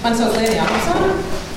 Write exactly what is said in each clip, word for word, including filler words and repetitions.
Man sauc Liena Jākapsone.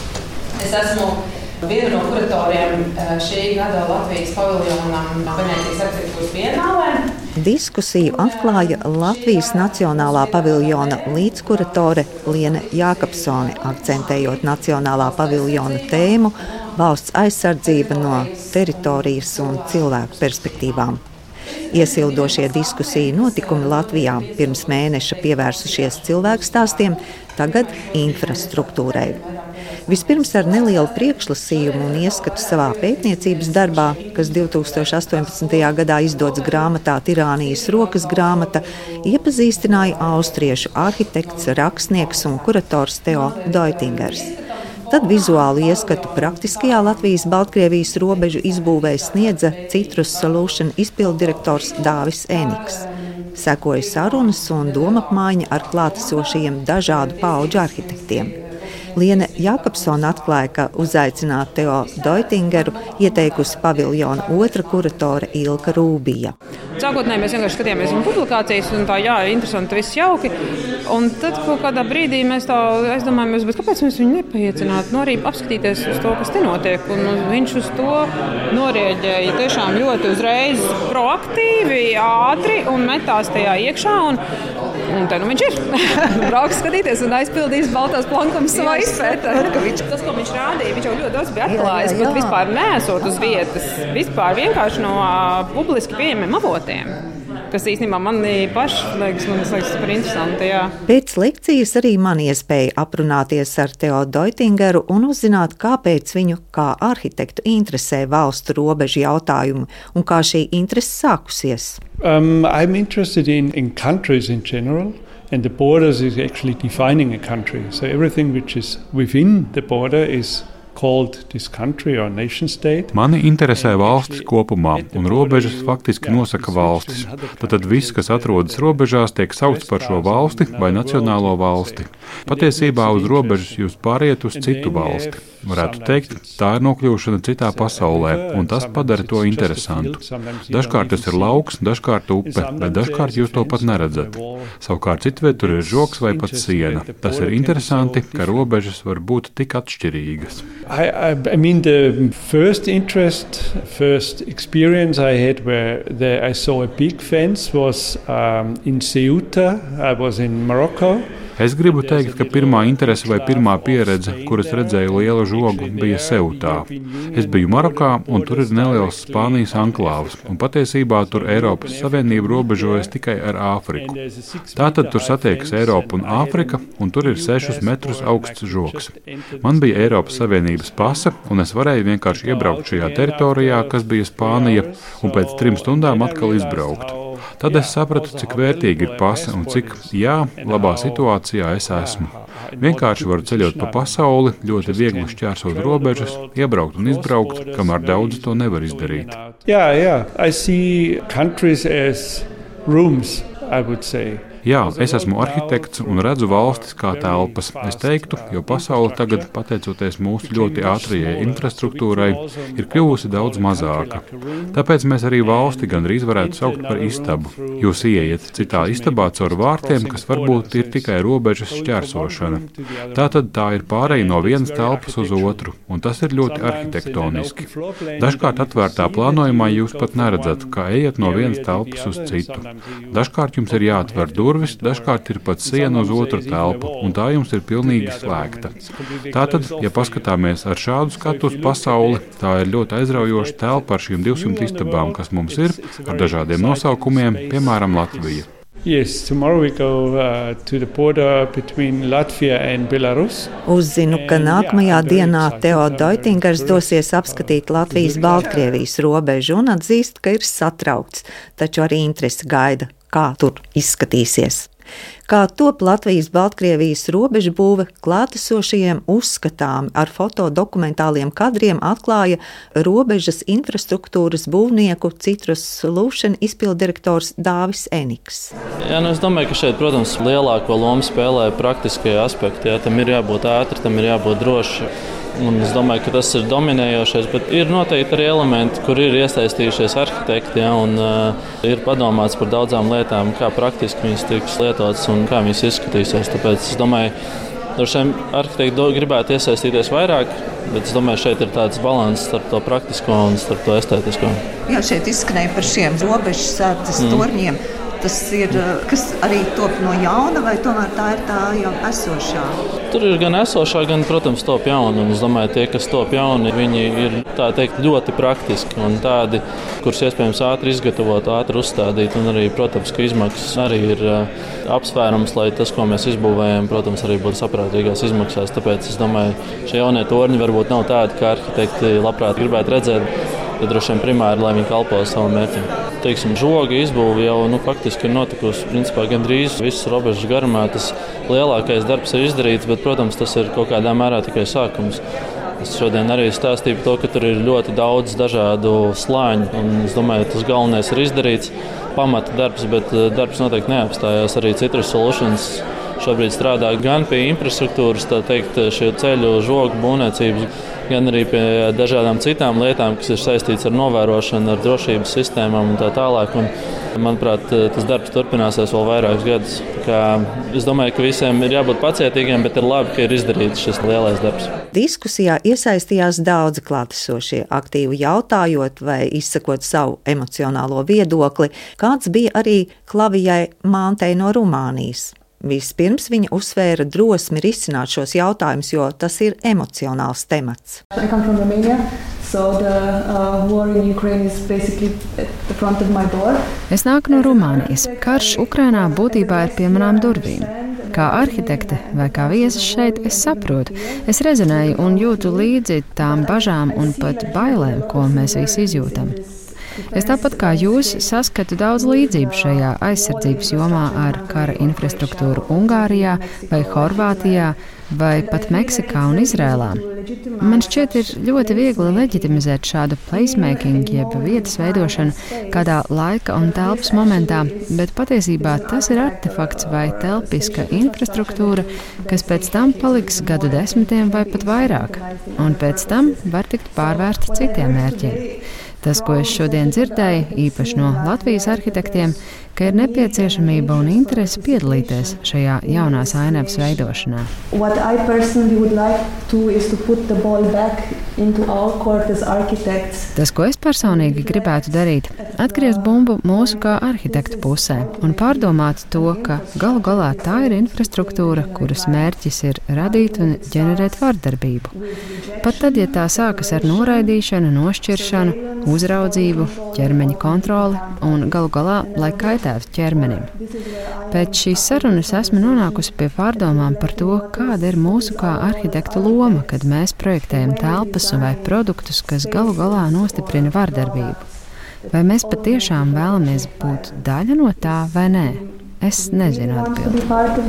Es esmu viena no kuratoriem šī gada Latvijas paviljonam Venēcijas arhitektūras bienālē. Diskusiju atklāja Latvijas Nacionālā paviljona līdzkuratore Liena Jākapsone, akcentējot Nacionālā paviljona tēmu valsts aizsardzība no teritorijas un cilvēku perspektīvām. Iesildošie diskusiju notikumi Latvijā pirms mēneša pievērsušies cilvēku stāstiem, tagad infrastruktūrai. Vispirms ar nelielu priekšlasījumu un ieskatu savā pētniecības darbā, kas divi tūkstoši astoņpadsmitajā gadā izdots grāmatā Tirānijas rokas grāmata, iepazīstināja austriešu arhitekts, rakstnieks un kurators Theo Deutingers. Tad vizuālu ieskatu praktiskajā Latvijas-Baltkrievijas robežu izbūvē sniedza Citrus Solution izpilddirektors Dāvis Eniks. Sekoja sarunas un domapmaiņa ar klātesošajiem dažādu paudžu arhitektiem. Liena Jākapsone atklāja, ka uzaicināt Theo Deutingeru ieteikusi paviljona otra kuratore Ilka Rūbija. Sākotnēji mēs vienkārši skatījāmies viņa publikācijas, un tā, jā, interesanti, viss jauki. Un tad kaut kādā brīdī mēs tā aizdomājamies, bet kāpēc mēs viņu nepaiecinātu, nu arī apskatīties uz to, kas te notiek. Un viņš uz to norieģēja tiešām ļoti uzreiz proaktīvi, ātri un metās tajā iekšā. Un, un te nu viņš ir. Brauks skatīties un aizpildīs baltās plankumas savā izpētē. Tas, ko viņš rādīja, viņš jau ļoti daudz bija atklājis, bet vispār neesot uz vietas. Vispār vienkārši no uh, publiski pieejamiem avotiem. Kas īstenībā man paši liekas, man liekas super interesanti. Jā. Pēc lekcijas arī man iespēja aprunāties ar Theo Deutingeru un uzzināt, kāpēc viņu kā arhitektu interesē valstu robežu jautājumu un kā šī interese sākusies. Um, I'm interested in, in countries in general. And the borders is actually defining a country. So everything which is within the border is called this country or nation state. Mani interesē valstis kopumā, un robežas faktiski nosaka valstis. Tātad viss, kas atrodas robežās, tiek saukts par šo valsti vai nacionālo valsti. Patiesībā uz robežas jūs pāriet uz citu valsti. Varētu teikt, tā ir nokļūšana citā pasaulē, un tas padara to interesantu. Dažkārt tas ir lauks, dažkārt upe, bet dažkārt jūs to pat neredzat. Savukārt citviet tur ir žoks vai pat siena. Tas ir interesanti, ka robežas var būt tik atšķirīgas. I, I, I mean the first interest, first experience I had where the, I saw a big fence was um, in Ceuta. I was in Morocco. Es gribu teikt, ka pirmā interese vai pirmā pieredze, kuras redzēju lielu žogu, bija Ceutā. Es biju Marokā, un tur ir neliels Spānijas anklāvs, un patiesībā tur Eiropas Savienība robežojas tikai ar Āfriku. Tātad tur satiekas Eiropa un Āfrika, un tur ir sešus metrus augsts žogs. Man bija Eiropas Savienības pase, un es varēju vienkārši iebraukt šajā teritorijā, kas bija Spānija, un pēc trim stundām atkal izbraukt. Tad es sapratu, cik vērtīgi ir pase un cik, jā, labā situācijā es esmu. Vienkārši varu ceļot pa pasauli, ļoti viegli šķērsot robežas, iebraukt un izbraukt, kamēr daudz to nevar izdarīt. Jā, jā, I see countries as rooms, I would say. Jā, es esmu arhitekts un redzu valstis kā telpas. Es teiktu, jo pasaule tagad, pateicoties mūsu ļoti ātrajai infrastruktūrai, ir kļuvusi daudz mazāka. Tāpēc mēs arī valsti gandrīz varētu saukt par istabu. Jūs ieiet citā istabā caur vārtiem, kas varbūt ir tikai robežas šķērsošana. Tātad tā ir pāreja no vienas telpas uz otru, un tas ir ļoti arhitektoniski. Dažkārt atvērtā plānojumā jūs pat neredzat, kā ejat no vienas telpas uz citu. Dažkārt jums ir jāatver durvis. Durvis, dažkārt ir pat siena uz otru telpu, un tā jums ir pilnīgi slēgta. Tātad, ja paskatāmies ar šādu skatu uz pasauli, tā ir ļoti aizraujoša telpa ar šīm divsimt istabām, kas mums ir, ar dažādiem nosaukumiem, piemēram, Latvija. Yes, tomorrow we go uh, to the border between Latvia and Belarus. Uzzinu, ka nākamajā dienā Theo Deutingers dosies apskatīt Latvijas-Baltkrievijas robežu un atzīst, ka ir satraukts, taču arī interesi gaida, kā tur izskatīsies. Kā top Latvijas-Baltkrievijas robežu būve klātesošajiem uzskatām ar fotodokumentāliem kadriem atklāja robežas infrastruktūras būvnieku Citrus Solution izpilddirektors Dāvis Eniks. Jā, nu es domāju, ka šeit, protams, lielāko lomu spēlē praktiskie aspekti. Jā, tam ir jābūt ātri, tam ir jābūt droši. Un es domāju, ka tas ir dominējošais, bet ir noteikti arī elementi, kur ir iesaistījušies arhitekti, ja, un uh, ir padomāts par daudzām lietām, kā praktiski viņas tiks lietotas un kā viņas izskatīsies. Tāpēc es domāju, Droši vien arhitekti gribētu iesaistīties vairāk, bet es domāju, šeit ir tāds balans starp to praktisko un starp to estētisko. Jā, šeit izskanēja par šiem robežas sērtas mm. torņiem. Tas ir, kas arī top no jauna, vai tomēr tā ir tā jau esošā? Tur ir gan esošā, gan, protams, top jauna. Un es domāju, tie, kas top jauni, viņi ir tā teikt ļoti praktiski un tādi, kurus iespējams ātri izgatavot, ātri uzstādīt. Un arī, protams, ka izmaksas arī ir uh, apsvērums, lai tas, ko mēs izbūvējam, protams, arī būtu saprātīgās izmaksās. Tāpēc es domāju, šie jaunie torņi varbūt nav tādi, kā arhitekti labprāt gribētu redzēt, bet droši vien primāri, lai viņi kalpo savam mērķim. Teiksim, žoga izbūve jau nu, faktiski ir notikusi principā gandrīz visas robežas garumā. Tas lielākais darbs ir izdarīts, bet, protams, tas ir kaut kādā mērā tikai sākums. Es šodien arī stāstīju par to, ka tur ir ļoti daudz dažādu slāņu, un es domāju, tas galvenais ir izdarīts, pamata darbs, bet darbs noteikti neapstājās. Arī Citrus Solutions šobrīd strādā gan pie infrastruktūras, tā teikt, šie ceļu žogu būvniecības, gan arī pie dažādām citām lietām, kas ir saistīts ar novērošanu, ar drošības sistēmām un tā tālāk. Un, manuprāt, tas darbs turpināsies vēl vairākus gadus. Kā, es domāju, ka visiem ir jābūt pacietīgiem, bet ir labi, ka ir izdarīts šis lielais darbs. Diskusijā iesaistījās daudzi klātesošie, aktīvi jautājot vai izsakot savu emocionālo viedokli, kāds bija arī Klavijai Mantei no Rumānijas. Vispirms viņa uzsvēra drosmi risināt šos jautājumus, jo tas ir emocionāls temats. Es nāku no Rumānijas. Karš Ukrainā būtībā ir pie manām durvīm. Kā arhitekte vai kā viesis šeit, es saprotu, es rezonēju un jūtu līdzi tām bažām un pat bailēm, ko mēs visi izjūtam. Es tāpat kā jūs saskatu daudz līdzību šajā aizsardzības jomā ar kara infrastruktūru Ungārijā vai Horvātijā vai pat Meksikā un Izrēlā. Man šķiet ir ļoti viegli leģitimizēt šādu placemaking, jeb vietas veidošanu kādā laika un telpas momentā, bet patiesībā tas ir artefakts vai telpiska infrastruktūra, kas pēc tam paliks gadu desmitiem vai pat vairāk, un pēc tam var tikt pārvērsta citiem mērķiem. Tas, ko es šodien dzirdēju, īpaši no Latvijas arhitektiem, ka ir nepieciešamība un interese piedalīties šajā jaunās ainavas veidošanā. Tas, ko es personīgi gribētu darīt, atgriezt bumbu mūsu kā arhitektu pusē un pārdomāt to, ka galu galā tā ir infrastruktūra, kuras mērķis ir radīt un ģenerēt vardarbību. Pat tad, ja tā sākas ar noraidīšanu, nošķiršanu, uzraudzību, ķermeņa kontroli un galu galā, lai kaitētu ķermenim. Pēc šīs sarunas esmu nonākusi pie pārdomām par to, kāda ir mūsu kā arhitektu loma, kad mēs projektējam telpas vai produktus, kas galu galā nostiprina vardarbību. Vai mēs patiešām vēlamies būt daļa no tā vai nē? Es nezinu atbildi.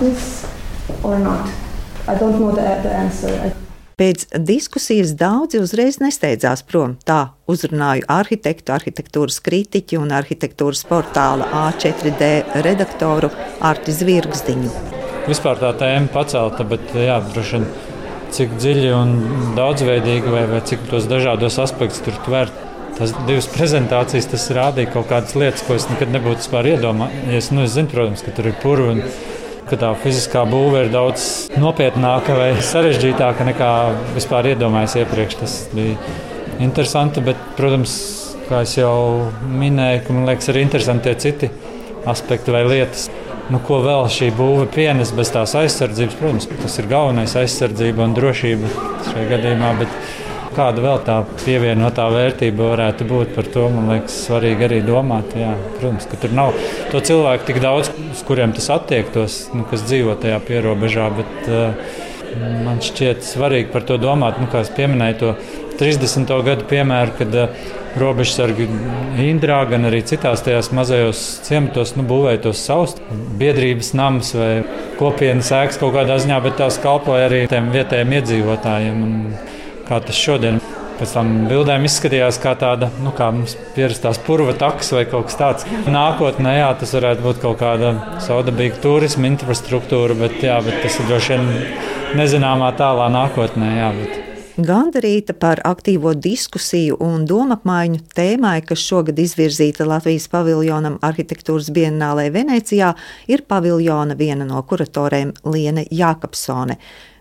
Pēc diskusijas daudzi uzreiz nesteidzās prom. Tā uzrunāju arhitektu, arhitektūras kritiķi un arhitektūras portāla A četri D redaktoru Arti Zvirgzdiņu. Vispār tā tēma pacelta, bet jā, droši vien cik dziļi un daudzveidīgi vai, vai cik tos dažādos aspektus tur tver. Tas divas prezentācijas, tas rādīja kaut kādas lietas, ko es nekad nebūtu vispār iedomājies. Nu, es zinu, protams, ka tur ir purvi un ka tā fiziskā būve ir daudz nopietnāka vai sarežģītāka nekā vispār iedomājos iepriekš. Tas bija interesanti, bet, protams, kā es jau minēju, ka man liekas arī interesanti tie citi aspekti vai lietas. Nu, ko vēl šī būve pienes bez tās aizsardzības? Protams, tas ir galvenais aizsardzība un drošība šajā gadījumā, bet kāda vēl tā pievienotā vērtība varētu būt, par to, man liekas, svarīgi arī domāt. Jā, protams, ka tur nav to cilvēku tik daudz, uz kuriem tas attiektos, nu, kas dzīvo tajā pierobežā, bet uh, man šķiet svarīgi par to domāt, nu, kā es pieminēju to trīsdesmito gadu piemēru, kad uh, robežsargi Indrā, gan arī citās tajās mazajos ciematos, nu, būvēja tos savus biedrības namus vai kopienas ēkas kaut kādā ziņā, bet tās kalpoja arī tiem vietējiem iedzīvotājiem. Un, kā tas šodien pēc tam bildēm izskatījās kā tāda, nu kā mums pierastās purva takas vai kaut kas tāds. Nākotnē, jā, tas varētu būt kaut kāda saudabīga turisma infrastruktūra, bet, jā, bet tas ir droši vien nezināmā tālā nākotnē, jā, bet. Gandarīta par aktīvo diskusiju un domapmaiņu tēmai, kas šogad izvirzīta Latvijas paviljonam arhitektūras bienālē Venecijā, ir paviljona viena no kuratorēm Liene Jākapsone.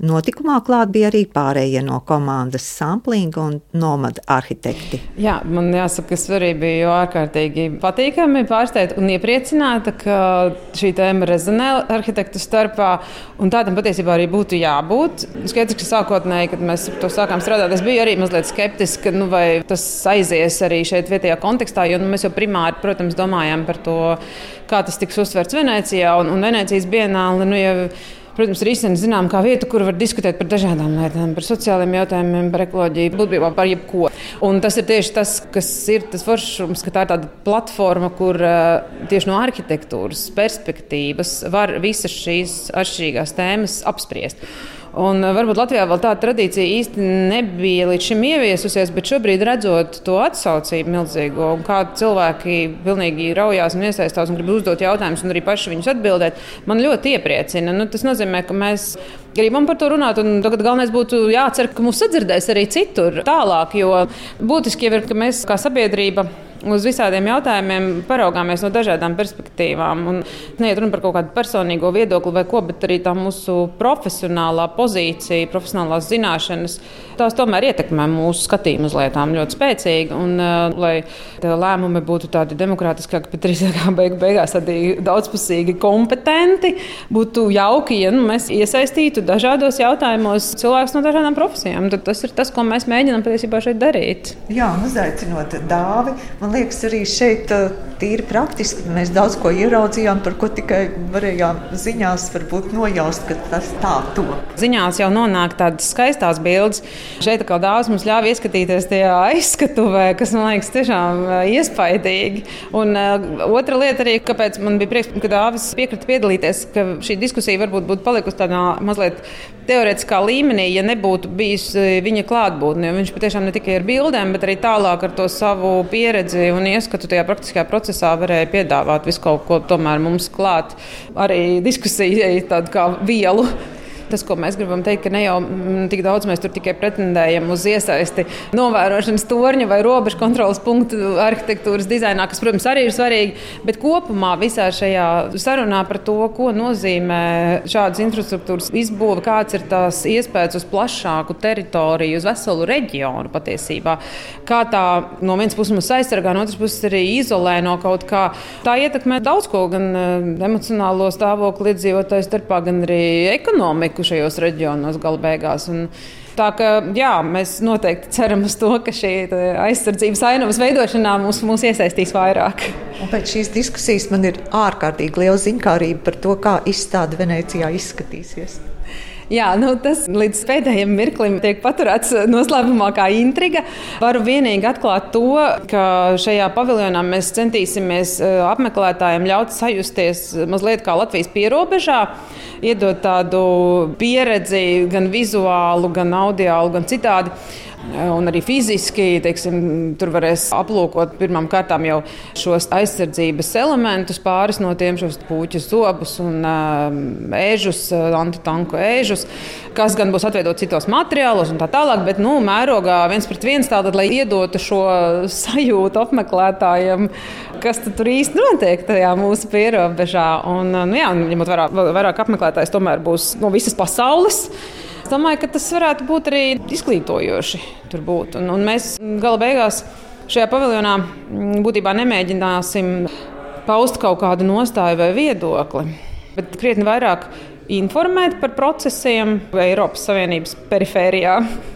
Notikumā klāt bija arī pārējie no komandas Sampling un Nomad arhitekti. Jā, man jāsaka, es arī biju ārkārtīgi patīkami pārsteigta un iepriecināta, ka šī tēma rezonē arhitektu starpā, un tādam patiesībā arī būtu jābūt. Skaidrs, ka sākotnēji, kad mēs to sākām strādāt, es biju arī mazliet skeptiska, nu, vai tas aizies arī šeit vietējā kontekstā, jo nu, mēs jau primāri, protams, domājam par to, kā tas tiks uztverts Venecijā un, un Venecijas bienāli. Nu, jau, protams, risina zinām kā vietu, kur var diskutēt par dažādām lietām, par sociāliem jautājumiem, par ekoloģiju, būtībā par jebko. Un tas ir tieši tas, kas ir tas foršums, ka tā ir tāda platforma, kur tieši no arhitektūras perspektīvas var visas šīs atšķirīgās tēmas apspriest. Un varbūt Latvijā vēl tāda tradīcija īsti nebija līdz šim ieviesusies, bet šobrīd redzot to atsaucību milzīgo, un kā cilvēki pilnīgi raujās un iesaistās un grib uzdot jautājumus un arī paši viņus atbildēt, man ļoti iepriecina. Nu, tas nozīmē, ka mēs gribam par to runāt, un tagad galvenais būtu jācer, ka mūs sadzirdēs arī citur tālāk, jo būtiski jau ir, ka mēs kā sabiedrība uz visādiem jautājumiem paraugāmies no dažādām perspektīvām. Un neiet runa par kaut kādu personīgo viedokli vai ko, bet arī tā mūsu profesionālā pozīcija, profesionālās zināšanas, tās tomēr ietekmē mūsu skatījumu uz lietām ļoti spēcīgi. Un, uh, lai lēmumi būtu tādi demokrātiskāki, bet arī beig, beigās tādi daudzpusīgi kompetenti, būtu jauki, ja nu, mēs iesaistītu dažādos jautājumos cilvēkus no dažādām profesijām. Tad tas ir tas, ko mēs mēģinām patiesībā šeit darīt. Jā, un uzaicinot Dāvi, man liekas, arī šeit tīri praktiski mēs daudz ko ieraudzījām, par ko tikai varējām ziņās varbūt nojaust, ka tas tā to. Ziņās jau nonāk tādas skaistās bildes. Šeit atkal Dāvis mums ļāva ieskatīties tajā aizskatuvē, kas man liekas tiešām iespaidīgi. Un uh, otra lieta arī, kāpēc man bija prieks, ka Dāvis piekrita piedalīties, ka šī diskusija varbūt būtu palikusi tādā mazliet teorētiskā līmenī, ja nebūtu bijis viņa klātbūtne. Viņš patiešām ne tikai ar bildēm, bet arī tālāk ar to savu pieredzi un ieskatu tajā praktiskajā procesā varēja piedāvāt visu kaut ko tomēr mums klāt, arī diskusijai tādu kā vielu. Tas, ko mēs gribam teikt, ka ne jau tik daudz mēs tur tikai pretendējam uz iesaisti novērošanas torņa vai robežu kontrolas punktu arhitektūras dizainā, kas, protams, arī ir svarīgi, bet kopumā visā šajā sarunā par to, ko nozīmē šādas infrastruktūras izbūve, kāds ir tās iespējas uz plašāku teritoriju, uz veselu reģionu patiesībā, kā tā no vienas puses mūs aizsargā, no otras puses arī izolē no kaut kā. Tā ietekmē daudz ko, gan emocionālo stāvokli iedzīvotāju starpā, gan arī ekonomiku šajos reģionos gala beigās. Un tā ka, jā, mēs noteikti ceram uz to, ka šī aizsardzības ainavas veidošanā mūs, mūs iesaistīs vairāk. Un pēc šīs diskusijas man ir ārkārtīgi liela ziņkārība par to, kā izstāde Venecijā izskatīsies. Jā, nu tas līdz pēdējiem mirklim tiek paturēts noslēpumā kā intriga. Varu vienīgi atklāt to, ka šajā paviljonā mēs centīsimies apmeklētājiem ļaut sajusties mazliet kā Latvijas pierobežā, iedot tādu pieredzi gan vizuālu, gan audiālu, gan citādi. Un arī fiziski, teiksim, tur varēs aplūkot pirmām kārtām jau šos aizsardzības elementus, pāris no tiem šos puķu zobus un ēžus, antitanku ēžus, kas gan būs atvietot citos materiālos un tā tālāk, bet nu, mērogā viens pret viens tātad, lai iedotu šo sajūtu apmeklētājiem, kas tur īsti notiek tajā mūsu pierobežā. Un, nu jā, ņemot vairāk, vairāk apmeklētājs tomēr būs no visas pasaules. Es domāju, ka tas varētu būt arī izglītojoši tur būt. Un, un mēs gala beigās šajā paviljonā būtībā nemēģināsim paust kaut kādu nostāju vai viedokli, bet krietni vairāk informēt par procesiem Eiropas Savienības perifērijā.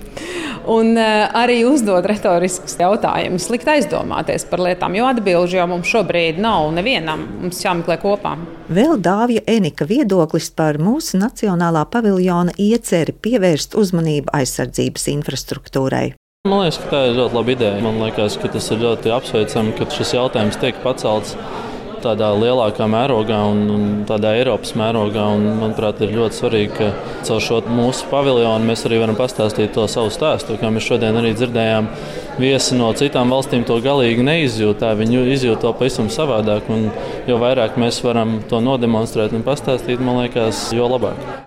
Un uh, arī uzdot retoriskus jautājumus, likt aizdomāties par lietām, jo atbilžu jau mums šobrīd nav nevienam, mums jāmeklē kopā. Vēl Dāvija Enika viedoklis par mūsu nacionālā paviljona ieceri pievērst uzmanību aizsardzības infrastruktūrai. Man liekas, ka tā ir ļoti laba ideja. Man liekas, ka tas ir ļoti apsveicami, ka šis jautājums tiek pacelts tādā lielākā mērogā un, un tādā Eiropas mērogā. Un, manuprāt, ir ļoti svarīgi, ka caur šo mūsu paviljonu mēs arī varam pastāstīt to savu stāstu. Kā mēs šodien arī dzirdējām, viesi no citām valstīm to galīgi neizjūtā. Viņi izjūt to pavisam savādāk. Un jo vairāk mēs varam to nodemonstrēt un pastāstīt, man liekas, jo labāk.